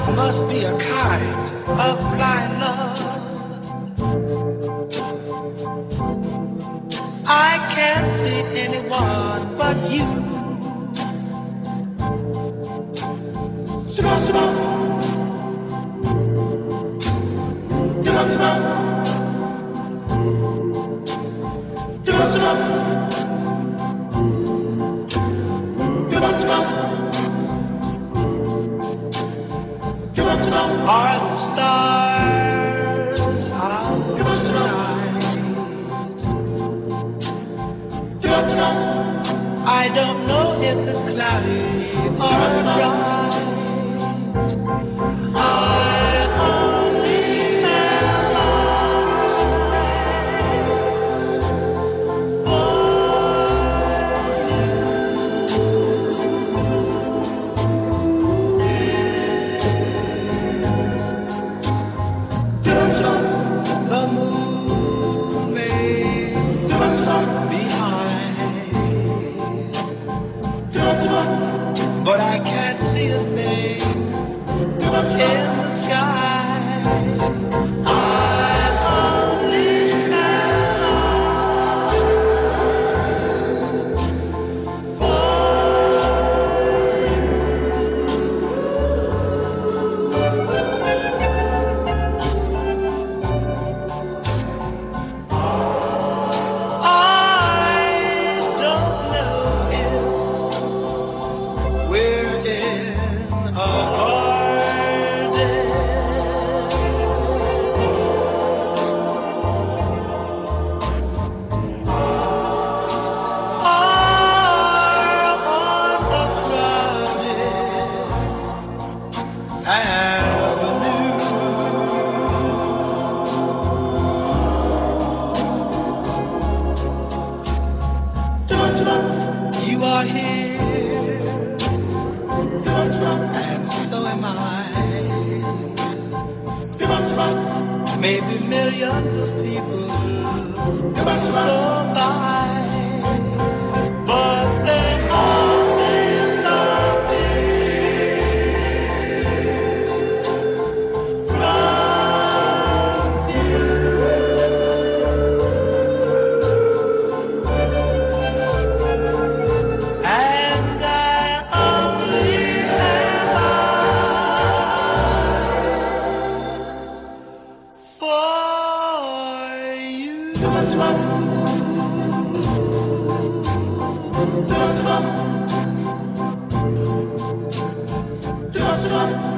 Must be a kind of blind love. I can't see anyone but you. Are the stars out tonight? I don't know if it's cloudy or bright. I only the moon may be high, but I can't see a thing in the sky. I only I don't know if we're in a garden or on a crowded avenue. You are here, and so am I. Maybe millions of people go by, but they all miss a from and I only have for you.